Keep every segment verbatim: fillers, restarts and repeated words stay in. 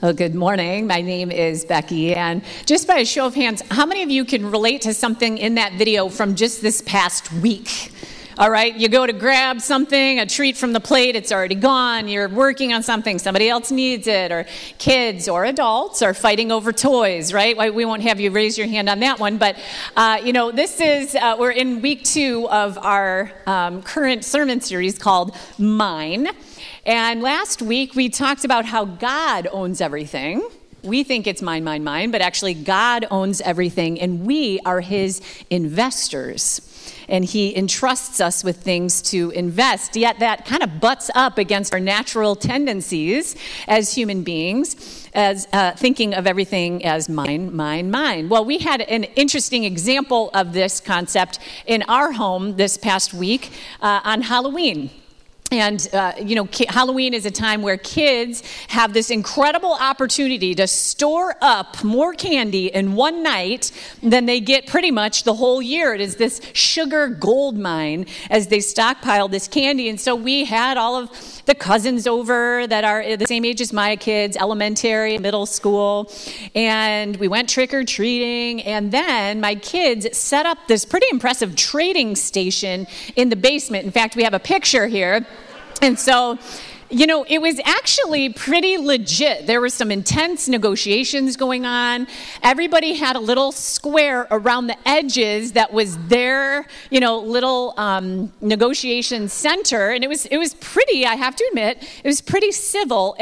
Well, good morning. My name is Becky, and just by a show of hands, how many of you can relate to something in that video from just this past week? All right, you go to grab something, a treat from the plate, it's already gone. You're working on something, somebody else needs it, or kids or adults are fighting over toys, right? We won't have you raise your hand on that one, but uh, you know, this is, uh, we're in week two of our um, current sermon series called Mine. And last week we talked about how God owns everything. We think it's mine, mine, mine, but actually God owns everything, and we are his investors. And he entrusts us with things to invest. Yet that kind of butts up against our natural tendencies as human beings, as uh, thinking of everything as mine, mine, mine. Well, we had an interesting example of this concept in our home this past week uh, on Halloween. And, uh, you know, ki- Halloween is a time where kids have this incredible opportunity to store up more candy in one night than they get pretty much the whole year. It is this sugar gold mine as they stockpile this candy. And so we had all of the cousins over that are the same age as my kids, elementary, middle school. And we went trick-or-treating. And then my kids set up this pretty impressive trading station in the basement. In fact, we have a picture here. And so, you know, it was actually pretty legit. There were some intense negotiations going on. Everybody had a little square around the edges that was their, you know, little um, negotiation center. And it was, it was pretty, I have to admit, it was pretty civil,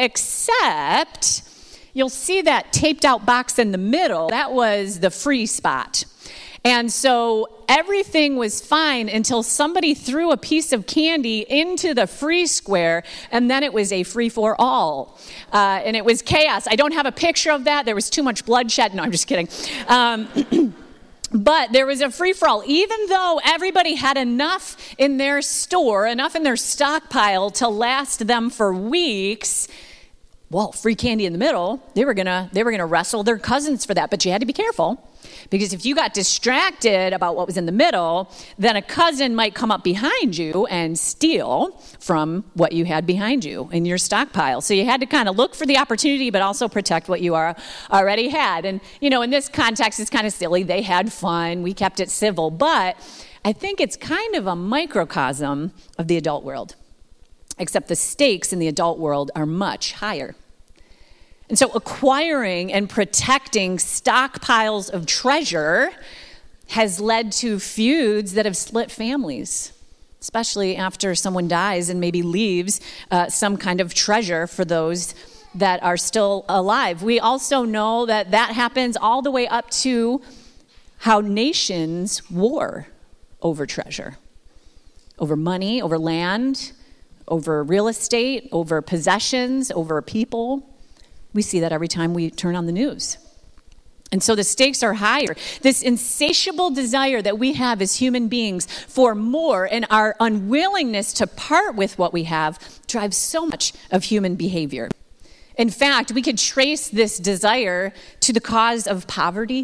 except you'll see that taped out box in the middle. That was the free spot. And so everything was fine until somebody threw a piece of candy into the free square, and then it was a free-for-all. Uh, and it was chaos. I don't have a picture of that. There was too much bloodshed. No, I'm just kidding. Um, but there was a free-for-all. Even though everybody had enough in their store, enough in their stockpile to last them for weeks, well, free candy in the middle, they were gonna they were gonna wrestle their cousins for that. But you had to be careful. Because if you got distracted about what was in the middle, then a cousin might come up behind you and steal from what you had behind you in your stockpile. So you had to kind of look for the opportunity, but also protect what you are already had. And, you know, in this context, it's kind of silly. They had fun. We kept it civil. But I think it's kind of a microcosm of the adult world, except the stakes in the adult world are much higher. And so acquiring and protecting stockpiles of treasure has led to feuds that have split families, especially after someone dies and maybe leaves uh, some kind of treasure for those that are still alive. We also know that that happens all the way up to how nations war over treasure, over money, over land, over real estate, over possessions, over people. We see that every time we turn on the news. And so the stakes are higher. This insatiable desire that we have as human beings for more and our unwillingness to part with what we have drives so much of human behavior. In fact, we could trace this desire to the cause of poverty,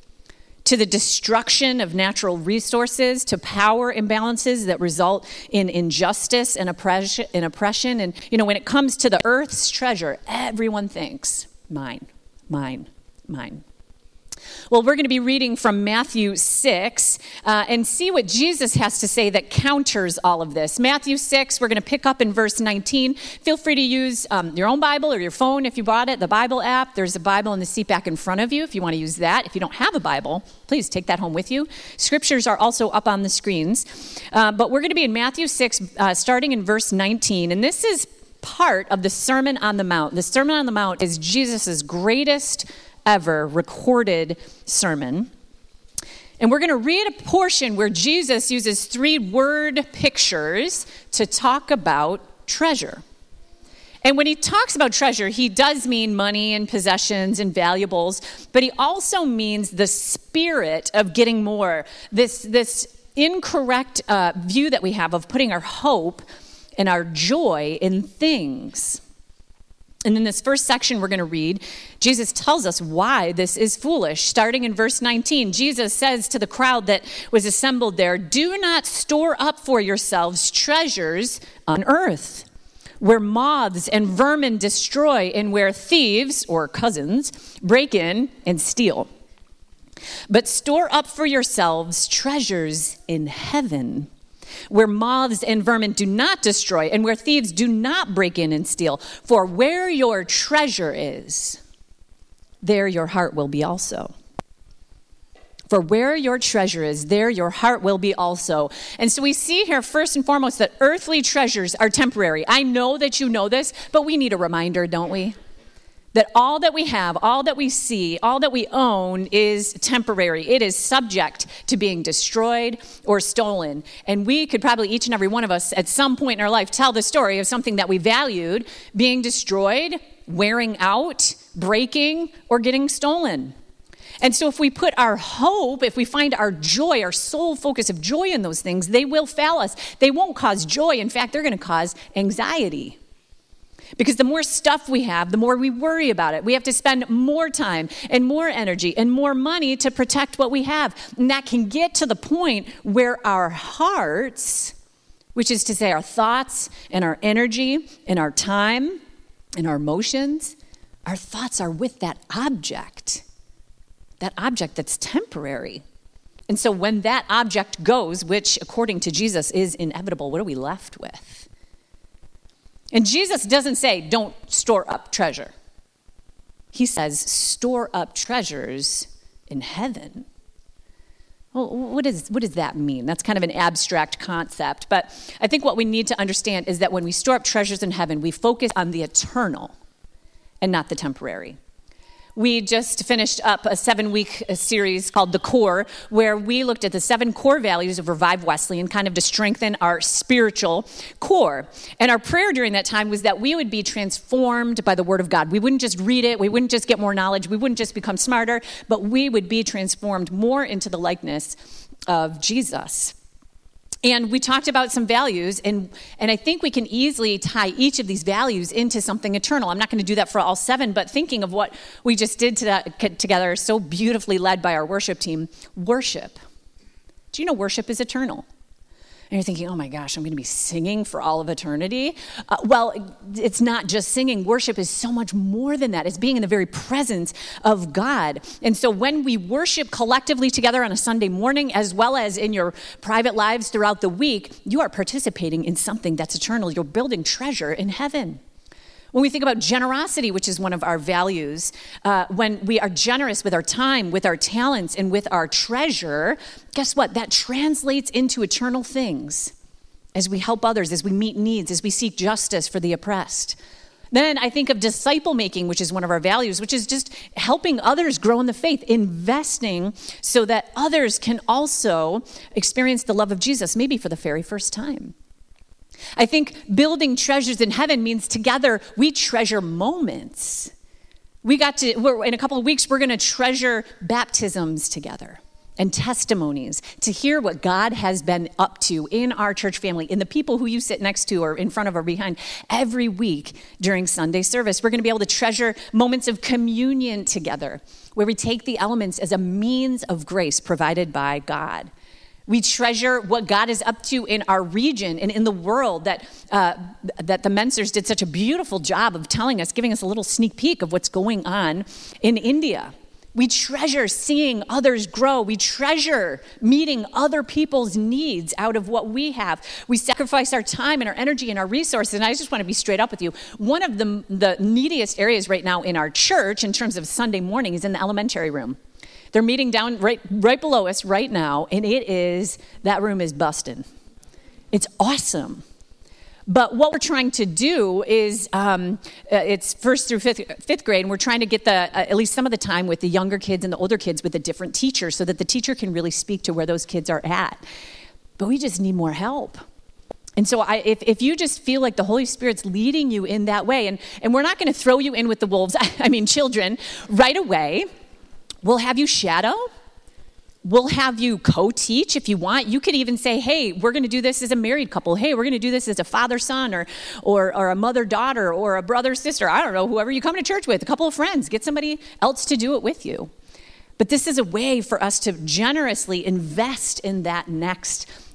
to the destruction of natural resources, to power imbalances that result in injustice and oppression. And, oppression. and you know, when it comes to the earth's treasure, everyone thinks, mine, mine, mine. Well, we're going to be reading from Matthew six uh, and see what Jesus has to say that counters all of this. Matthew six, we're going to pick up in verse nineteen. Feel free to use um, your own Bible or your phone if you bought it, the Bible app. There's a Bible in the seat back in front of you if you want to use that. If you don't have a Bible, please take that home with you. Scriptures are also up on the screens. Uh, but we're going to be in Matthew six, uh, starting in verse nineteen. And this is part of the Sermon on the Mount. The Sermon on the Mount is Jesus' greatest ever recorded sermon. And we're going to read a portion where Jesus uses three word pictures to talk about treasure. And when he talks about treasure, he does mean money and possessions and valuables, but he also means the spirit of getting more. This, this incorrect uh, view that we have of putting our hope and our joy in things. And in this first section we're going to read, Jesus tells us why this is foolish. Starting in verse nineteen, Jesus says to the crowd that was assembled there, "Do not store up for yourselves treasures on earth, where moths and vermin destroy, and where thieves, or cousins, break in and steal. But store up for yourselves treasures in heaven, where moths and vermin do not destroy, and where thieves do not break in and steal. For where your treasure is, there your heart will be also. For where your treasure is, there your heart will be also. And so we see here, first and foremost, that earthly treasures are temporary. I know that you know this, but we need a reminder, don't we? That all that we have, all that we see, all that we own is temporary. It is subject to being destroyed or stolen. And we could probably, each and every one of us, at some point in our life, tell the story of something that we valued being destroyed, wearing out, breaking, or getting stolen. And so if we put our hope, if we find our joy, our sole focus of joy in those things, they will fail us. They won't cause joy. In fact, they're going to cause anxiety. Because the more stuff we have, the more we worry about it. We have to spend more time and more energy and more money to protect what we have. And that can get to the point where our hearts, which is to say our thoughts and our energy and our time and our emotions, our thoughts are with that object. That object that's temporary. And so when that object goes, which according to Jesus is inevitable, what are we left with? And Jesus doesn't say, don't store up treasure. He says, store up treasures in heaven. Well, what, is, what does that mean? That's kind of an abstract concept. But I think what we need to understand is that when we store up treasures in heaven, we focus on the eternal and not the temporary. We just finished up a seven-week series called The Core, where we looked at the seven core values of Revive Wesleyan, kind of to strengthen our spiritual core. And our prayer during that time was that we would be transformed by the Word of God. We wouldn't just read it. We wouldn't just get more knowledge. We wouldn't just become smarter, but we would be transformed more into the likeness of Jesus. And we talked about some values, and, and I think we can easily tie each of these values into something eternal. I'm not going to do that for all seven, but thinking of what we just did to that, together, so beautifully led by our worship team, worship. Do you know worship is eternal? And you're thinking, oh my gosh, I'm going to be singing for all of eternity. Uh, well, it's not just singing. Worship is so much more than that. It's being in the very presence of God. And so when we worship collectively together on a Sunday morning, as well as in your private lives throughout the week, you are participating in something that's eternal. You're building treasure in heaven. When we think about generosity, which is one of our values, uh, when we are generous with our time, with our talents, and with our treasure, guess what? That translates into eternal things as we help others, as we meet needs, as we seek justice for the oppressed. Then I think of disciple making, which is one of our values, which is just helping others grow in the faith, investing so that others can also experience the love of Jesus, maybe for the very first time. I think building treasures in heaven means together we treasure moments. We got to, we're, in a couple of weeks, we're going to treasure baptisms together and testimonies to hear what God has been up to in our church family, in the people who you sit next to or in front of or behind every week during Sunday service. We're going to be able to treasure moments of communion together where we take the elements as a means of grace provided by God. We treasure what God is up to in our region and in the world that uh, that the Mensers did such a beautiful job of telling us, giving us a little sneak peek of what's going on in India. We treasure seeing others grow. We treasure meeting other people's needs out of what we have. We sacrifice our time and our energy and our resources. And I just want to be straight up with you. One of the, the neediest areas right now in our church in terms of Sunday morning is in the elementary room. They're meeting down right right below us right now, and it is, that room is busting. It's awesome. But what we're trying to do is, um, uh, it's first through fifth, fifth grade, and we're trying to get the uh, at least some of the time with the younger kids and the older kids with a different teacher so that the teacher can really speak to where those kids are at. But we just need more help. And so I, if, if you just feel like the Holy Spirit's leading you in that way, and, and we're not going to throw you in with the wolves, I mean children, right away. We'll have you shadow. We'll have you co-teach if you want. You could even say, hey, we're going to do this as a married couple. Hey, we're going to do this as a father-son or, or, or a mother-daughter or a brother-sister. I don't know, whoever you come to church with, a couple of friends. Get somebody else to do it with you. But this is a way for us to generously invest in that next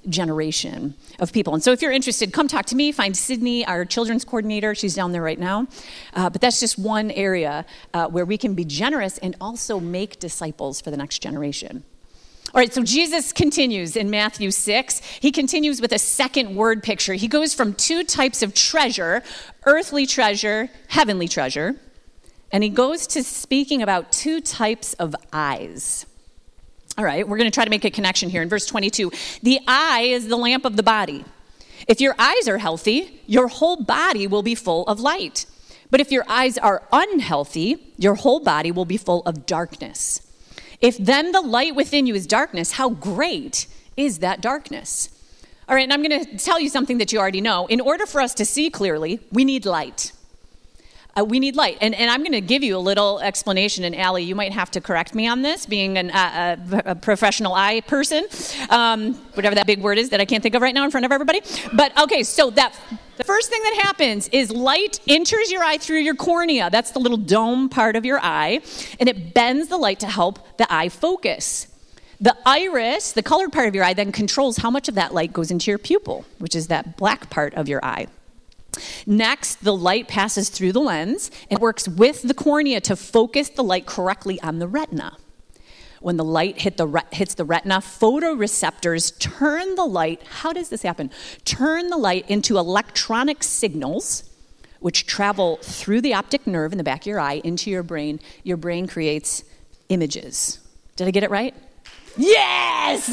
generation of people. And so if you're interested, come talk to me. Find Sydney, our children's coordinator. She's down there right now. Uh, but that's just one area uh, where we can be generous and also make disciples for the next generation. All right, so Jesus continues in Matthew six. He continues with a second word picture. He goes from two types of treasure, earthly treasure, heavenly treasure, and he goes to speaking about two types of eyes. All right, we're going to try to make a connection here in verse twenty-two. The eye is the lamp of the body. If your eyes are healthy, your whole body will be full of light. But if your eyes are unhealthy, your whole body will be full of darkness. If then the light within you is darkness, how great is that darkness? All right, and I'm going to tell you something that you already know. In order for us to see clearly, we need light. Uh, we need light. And, and I'm going to give you a little explanation. And Allie, you might have to correct me on this, being an, uh, a, a professional eye person, um, whatever that big word is that I can't think of right now in front of everybody. But okay, so that the first thing that happens is light enters your eye through your cornea. That's the little dome part of your eye. And it bends the light to help the eye focus. The iris, the colored part of your eye, then controls how much of that light goes into your pupil, which is that black part of your eye. Next, the light passes through the lens and works with the cornea to focus the light correctly on the retina. When the light hit the re- hits the retina, photoreceptors turn the light, how does this happen? Turn the light into electronic signals, which travel through the optic nerve in the back of your eye into your brain. Your brain creates images. Did I get it right? Yes!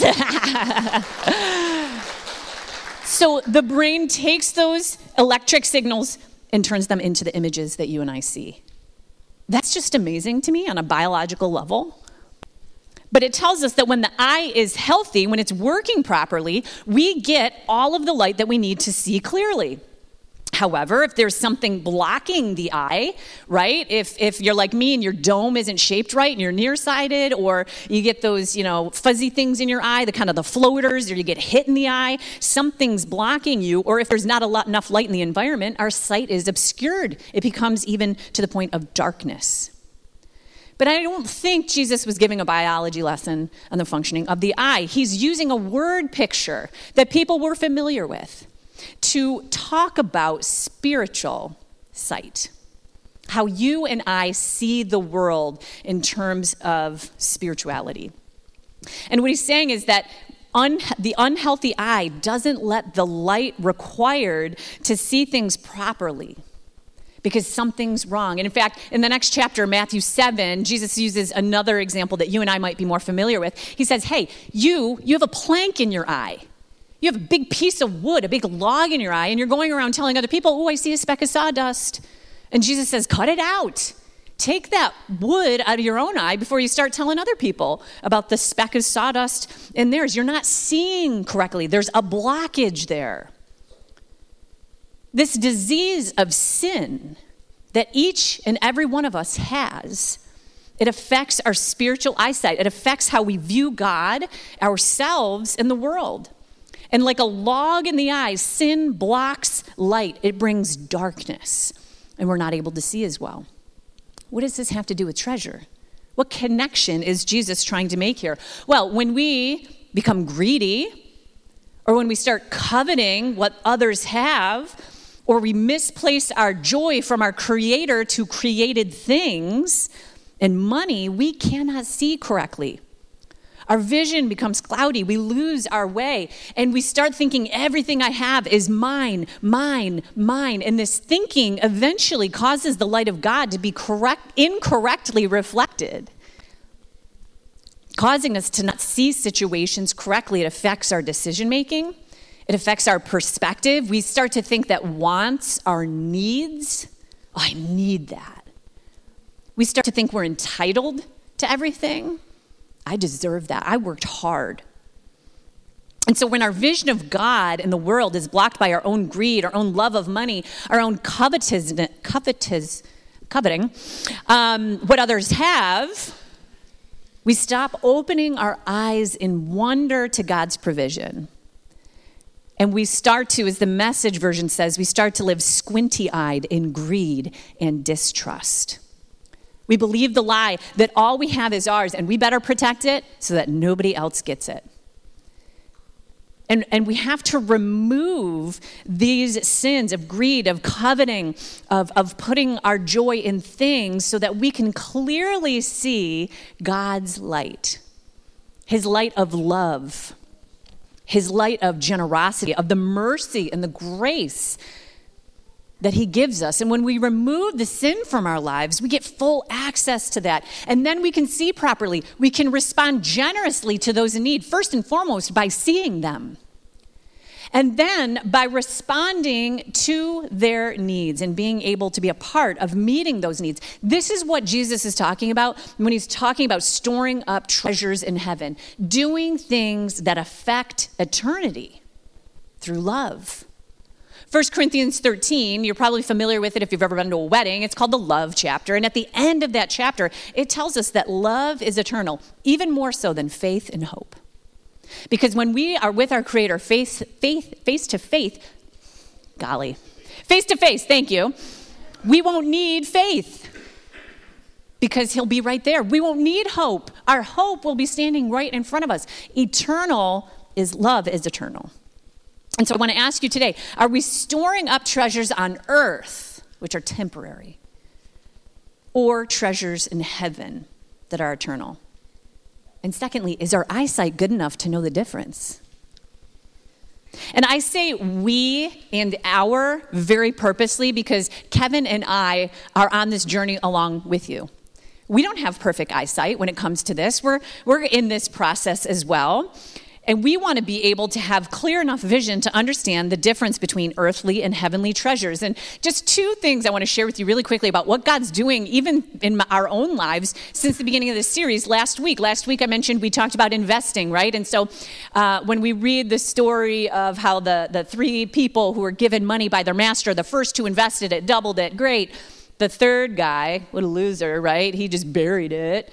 So the brain takes those electric signals and turns them into the images that you and I see. That's just amazing to me on a biological level. But it tells us that when the eye is healthy, when it's working properly, we get all of the light that we need to see clearly. However, if there's something blocking the eye, right? If if you're like me and your dome isn't shaped right and you're nearsighted, or you get those, you know, fuzzy things in your eye, the kind of the floaters, or you get hit in the eye, something's blocking you, or if there's not a lot, enough light in the environment, our sight is obscured. It becomes even to the point of darkness. But I don't think Jesus was giving a biology lesson on the functioning of the eye. He's using a word picture that people were familiar with to talk about spiritual sight, how you and I see the world in terms of spirituality. And what he's saying is that un- the unhealthy eye doesn't let the light required to see things properly, because something's wrong. And in fact, in the next chapter, Matthew seven, Jesus uses another example that you and I might be more familiar with. He says, hey, you, you have a plank in your eye. You have a big piece of wood, a big log in your eye, and you're going around telling other people, oh, I see a speck of sawdust. And Jesus says, cut it out. Take that wood out of your own eye before you start telling other people about the speck of sawdust in theirs. You're not seeing correctly. There's a blockage there. This disease of sin that each and every one of us has, it affects our spiritual eyesight. It affects how we view God, ourselves, and the world. And like a log in the eye, sin blocks light. It brings darkness, and we're not able to see as well. What does this have to do with treasure? What connection is Jesus trying to make here? Well, when we become greedy, or when we start coveting what others have, or we misplace our joy from our Creator to created things and money, we cannot see correctly. Our vision becomes cloudy. We lose our way. And we start thinking everything I have is mine, mine, mine. And this thinking eventually causes the light of God to be correct, incorrectly reflected, causing us to not see situations correctly. It affects our decision making. It affects our perspective. We start to think that wants are needs. Oh, I need that. We start to think we're entitled to everything. I deserve that. I worked hard. And so when our vision of God and the world is blocked by our own greed, our own love of money, our own covetous, covetous, coveting, um, what others have, we stop opening our eyes in wonder to God's provision. And we start to, as the Message version says, we start to live squinty-eyed in greed and distrust. We believe the lie that all we have is ours and we better protect it so that nobody else gets it. And, and we have to remove these sins of greed, of coveting, of, of putting our joy in things so that we can clearly see God's light, his light of love, his light of generosity, of the mercy and the grace that he gives us. And when we remove the sin from our lives, we get full access to that. And then we can see properly. We can respond generously to those in need, first and foremost by seeing them. And then by responding to their needs and being able to be a part of meeting those needs. This is what Jesus is talking about when he's talking about storing up treasures in heaven, doing things that affect eternity through love. First Corinthians thirteen, you're probably familiar with it if you've ever been to a wedding. It's called the love chapter. And at the end of that chapter, it tells us that love is eternal, even more so than faith and hope. Because when we are with our Creator face, faith, face to face, golly, face to face, thank you, we won't need faith because he'll be right there. We won't need hope. Our hope will be standing right in front of us. Eternal is love is eternal. And so I want to ask you today, are we storing up treasures on earth, which are temporary, or treasures in heaven that are eternal? And secondly, is our eyesight good enough to know the difference? And I say we and our very purposely because Kevin and I are on this journey along with you. We don't have perfect eyesight when it comes to this. We're, we're in this process as well. And we want to be able to have clear enough vision to understand the difference between earthly and heavenly treasures. And just two things I want to share with you really quickly about what God's doing even in our own lives since the beginning of this series last week. Last week I mentioned we talked about investing, right? And so uh, when we read the story of how the, the three people who were given money by their master, the first two invested it, doubled it, great. The third guy, what a loser, right? He just buried it.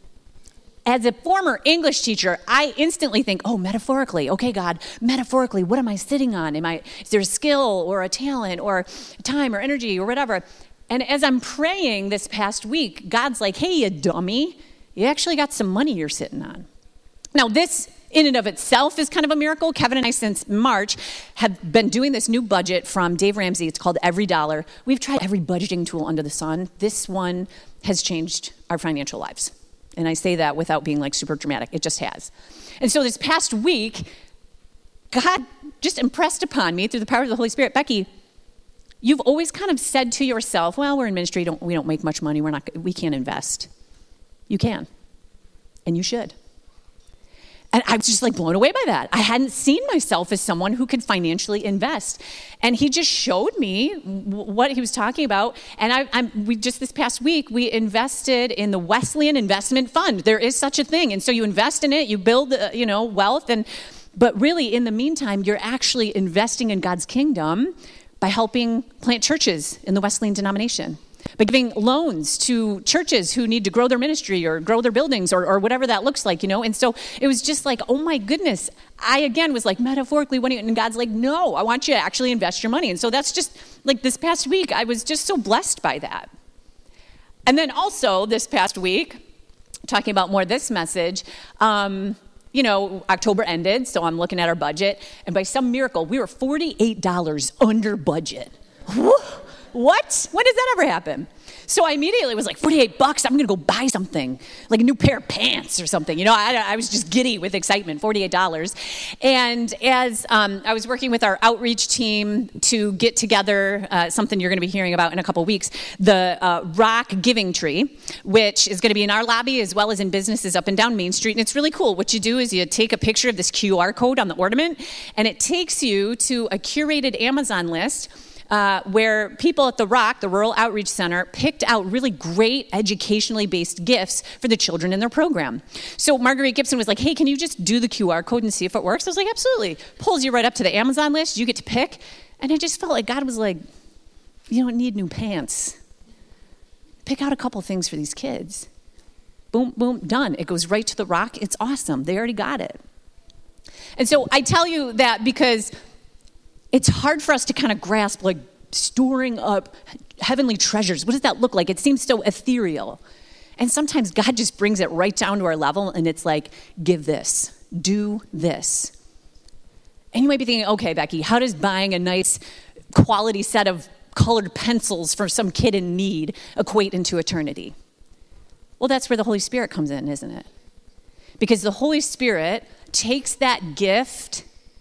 As a former English teacher, I instantly think, oh, metaphorically, okay, God, metaphorically, what am I sitting on? Am I, is there a skill or a talent or time or energy or whatever? And as I'm praying this past week, God's like, hey, you dummy, you actually got some money you're sitting on. Now, this in and of itself is kind of a miracle. Kevin and I, since March, have been doing this new budget from Dave Ramsey. It's called Every Dollar. We've tried every budgeting tool under the sun. This one has changed our financial lives. And I say that without being like super dramatic. It just has. And so this past week, God just impressed upon me through the power of the Holy Spirit, Becky, you've always kind of said to yourself, well, we're in ministry, don't, we don't make much money, we're not, we can't invest. You can, and you should. And I was just like blown away by that. I hadn't seen myself as someone who could financially invest. And he just showed me w- what he was talking about. And I, I'm, we just this past week, we invested in the Wesleyan Investment Fund. There is such a thing. And so you invest in it, you build, uh, you know, wealth. And but really, in the meantime, you're actually investing in God's kingdom by helping plant churches in the Wesleyan denomination, by giving loans to churches who need to grow their ministry or grow their buildings or, or whatever that looks like, you know? And so it was just like, oh my goodness. I, again, was like, metaphorically, what do you, and God's like, no, I want you to actually invest your money. And so that's just, like this past week, I was just so blessed by that. And then also this past week, talking about more this message, um, you know, October ended, so I'm looking at our budget, and by some miracle, we were forty-eight dollars under budget. What? When does that ever happen? So I immediately was like, forty-eight bucks, I'm going to go buy something, like a new pair of pants or something. You know, I, I was just giddy with excitement, forty-eight dollars. And as um, I was working with our outreach team to get together, uh, something you're going to be hearing about in a couple weeks, the uh, Rock Giving Tree, which is going to be in our lobby as well as in businesses up and down Main Street. And it's really cool. What you do is you take a picture of this Q R code on the ornament, and it takes you to a curated Amazon list Uh, where people at the Rock, the Rural Outreach Center, picked out really great educationally based gifts for the children in their program. So Marguerite Gibson was like, hey, can you just do the Q R code and see if it works? I was like, absolutely. Pulls you right up to the Amazon list. You get to pick. And I just felt like God was like, you don't need new pants. Pick out a couple things for these kids. Boom, boom, done. It goes right to the Rock. It's awesome. They already got it. And so I tell you that because it's hard for us to kind of grasp, like, storing up heavenly treasures. What does that look like? It seems so ethereal. And sometimes God just brings it right down to our level, and it's like, give this, do this. And you might be thinking, okay, Becky, how does buying a nice quality set of colored pencils for some kid in need equate into eternity? Well, that's where the Holy Spirit comes in, isn't it? Because the Holy Spirit takes that gift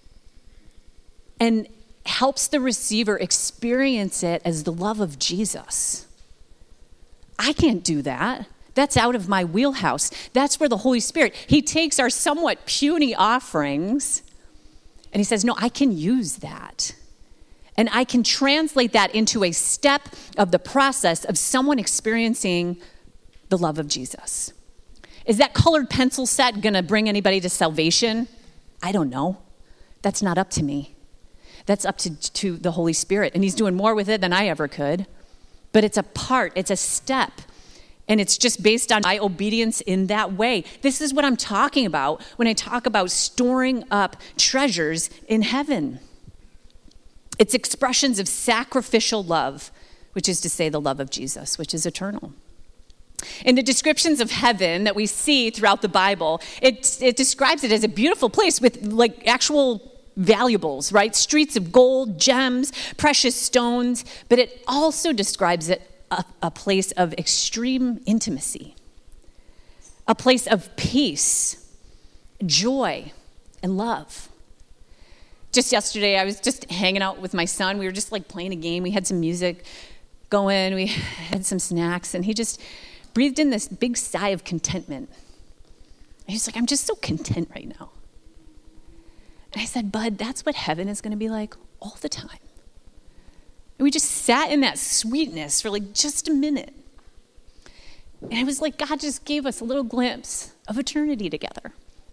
and helps the receiver experience it as the love of Jesus. I can't do that. That's out of my wheelhouse. That's where the Holy Spirit, he takes our somewhat puny offerings and he says, no, I can use that. And I can translate that into a step of the process of someone experiencing the love of Jesus. Is that colored pencil set going to bring anybody to salvation? I don't know. That's not up to me. That's up to, to the Holy Spirit. And he's doing more with it than I ever could. But it's a part, it's a step. And it's just based on my obedience in that way. This is what I'm talking about when I talk about storing up treasures in heaven. It's expressions of sacrificial love, which is to say the love of Jesus, which is eternal. In the descriptions of heaven that we see throughout the Bible, it, it describes it as a beautiful place with like actual valuables, right? Streets of gold, gems, precious stones, but it also describes it a, a place of extreme intimacy, a place of peace, joy, and love. Just yesterday, I was just hanging out with my son. We were just like playing a game. We had some music going. We had some snacks, and he just breathed in this big sigh of contentment. He's like, I'm just so content right now. And I said, Bud, that's what heaven is going to be like all the time. And we just sat in that sweetness for like just a minute. And it was like God just gave us a little glimpse of eternity together.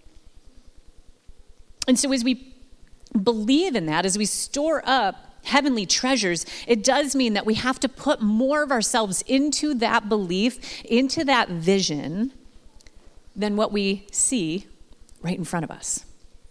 And so as we believe in that, as we store up heavenly treasures, it does mean that we have to put more of ourselves into that belief, into that vision, than what we see right in front of us.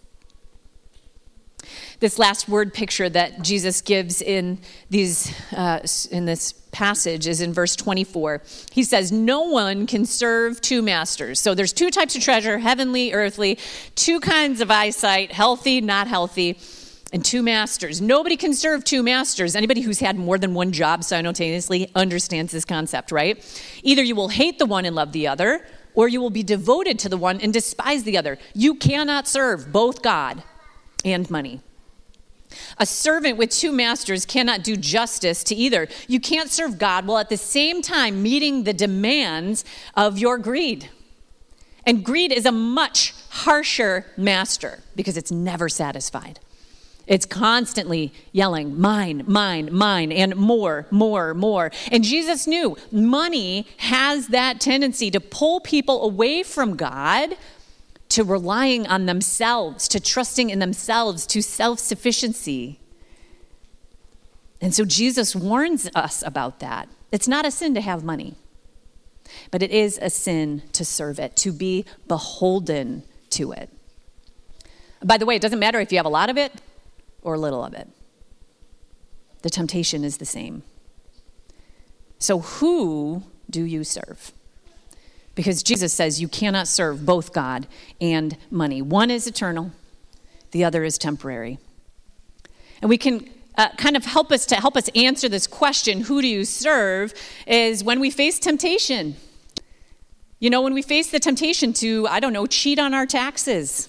This last word picture that Jesus gives in these uh, in this passage is in verse twenty-four. He says, no one can serve two masters. So there's two types of treasure, heavenly, earthly, two kinds of eyesight, healthy, not healthy, and two masters. Nobody can serve two masters. Anybody who's had more than one job simultaneously understands this concept, right? Either you will hate the one and love the other, or you will be devoted to the one and despise the other. You cannot serve both God and money. A servant with two masters cannot do justice to either. You can't serve God while at the same time meeting the demands of your greed. And greed is a much harsher master because it's never satisfied. It's constantly yelling, mine, mine, mine, and more, more, more. And Jesus knew money has that tendency to pull people away from God, to relying on themselves, to trusting in themselves, to self-sufficiency. And so Jesus warns us about that. It's not a sin to have money, but it is a sin to serve it, to be beholden to it. By the way, it doesn't matter if you have a lot of it or little of it. The temptation is the same. So who do you serve? Because Jesus says you cannot serve both God and money. One is eternal, the other is temporary. And we can uh, kind of help us to help us answer this question, who do you serve, is when we face temptation. You know, when we face the temptation to, I don't know, cheat on our taxes,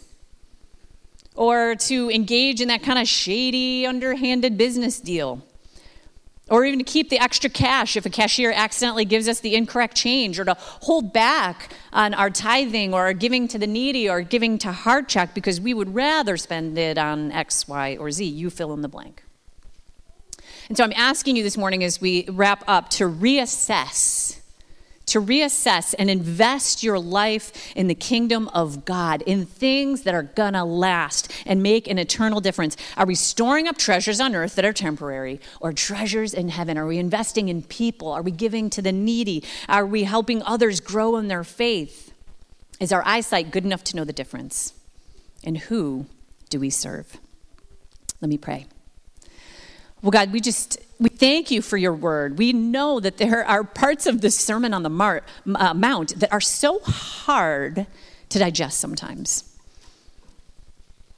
or to engage in that kind of shady, underhanded business deal, or even to keep the extra cash if a cashier accidentally gives us the incorrect change, or to hold back on our tithing or our giving to the needy or giving to Heart Check because we would rather spend it on X, Y, or Z. You fill in the blank. And so I'm asking you this morning as we wrap up to reassess, to reassess and invest your life in the kingdom of God, in things that are gonna last and make an eternal difference. Are we storing up treasures on earth that are temporary, or treasures in heaven? Are we investing in people? Are we giving to the needy? Are we helping others grow in their faith? Is our eyesight good enough to know the difference? And who do we serve? Let me pray. Well, God, we just, we thank you for your word. We know that there are parts of the Sermon on the Mar- uh, Mount that are so hard to digest sometimes.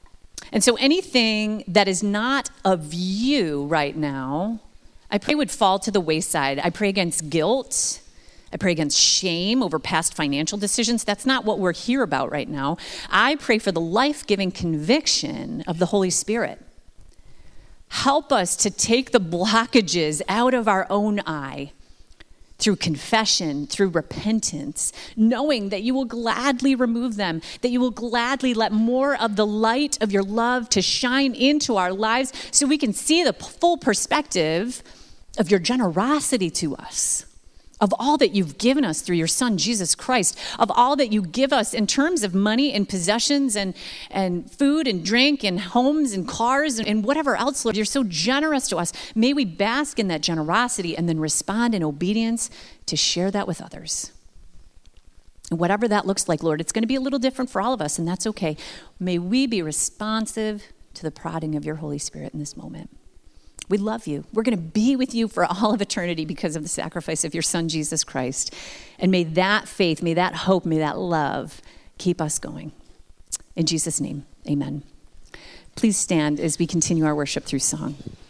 And so anything that is not of you right now, I pray would fall to the wayside. I pray against guilt. I pray against shame over past financial decisions. That's not what we're here about right now. I pray for the life-giving conviction of the Holy Spirit. Help us to take the blockages out of our own eye through confession, through repentance, knowing that you will gladly remove them, that you will gladly let more of the light of your love to shine into our lives so we can see the full perspective of your generosity to us, of all that you've given us through your Son, Jesus Christ, of all that you give us in terms of money and possessions and, and food and drink and homes and cars and, and whatever else, Lord. You're so generous to us. May we bask in that generosity and then respond in obedience to share that with others. And whatever that looks like, Lord, it's going to be a little different for all of us, and that's okay. May we be responsive to the prodding of your Holy Spirit in this moment. We love you. We're going to be with you for all of eternity because of the sacrifice of your Son, Jesus Christ. And may that faith, may that hope, may that love keep us going. In Jesus' name, amen. Please stand as we continue our worship through song.